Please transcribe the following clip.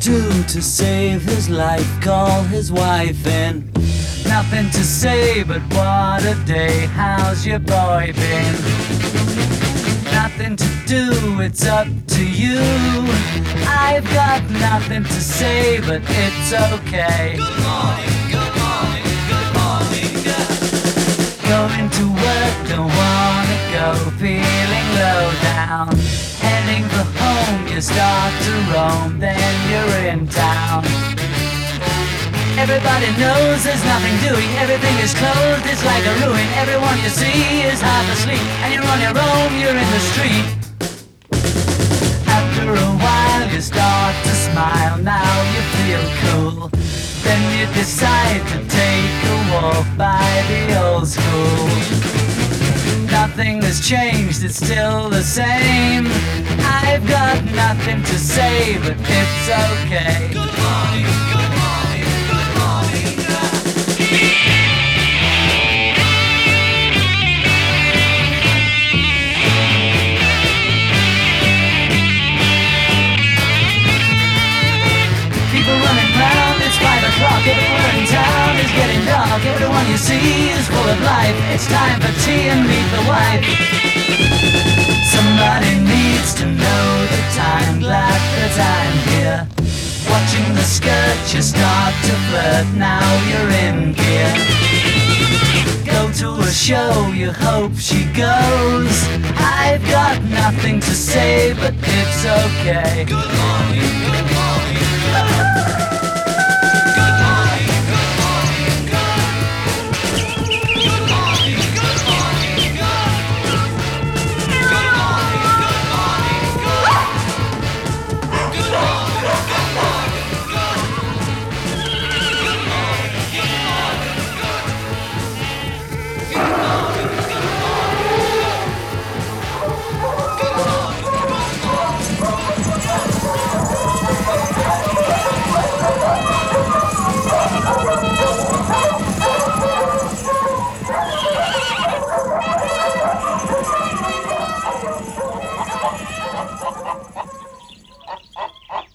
do to save his life? Call his wife in. Nothing to say, but what a day. How's your boy been? Nothing to do, it's up to you. I've got nothing to say, but it's okay. Good morning, good morning, good morning, yeah. Going to work, don't wanna go, feeling low down. Heading for home, you start to roam, then you're in town. Everybody knows there's nothing doing, everything is closed, it's like a ruin. Everyone you see is half asleep, and you're on your own, you're in the street. After a while you start to smile, now you feel cool. Then you decide to take a walk by the old school. Nothing has changed, it's still the same. I've got nothing to say, but it's okay. Good morning, good morning, good morning, yeah. People running round, it's 5 o'clock. Everywhere in town is getting dark. Everyone you see is full of life. It's time for tea and meet the wife. Somebody needs to know the time. Glad that I'm here. Watching the skirt, you start to flirt. Now you're in gear. Go to a show, you hope she goes. I've got nothing to say, but it's okay. Good morning, good morning.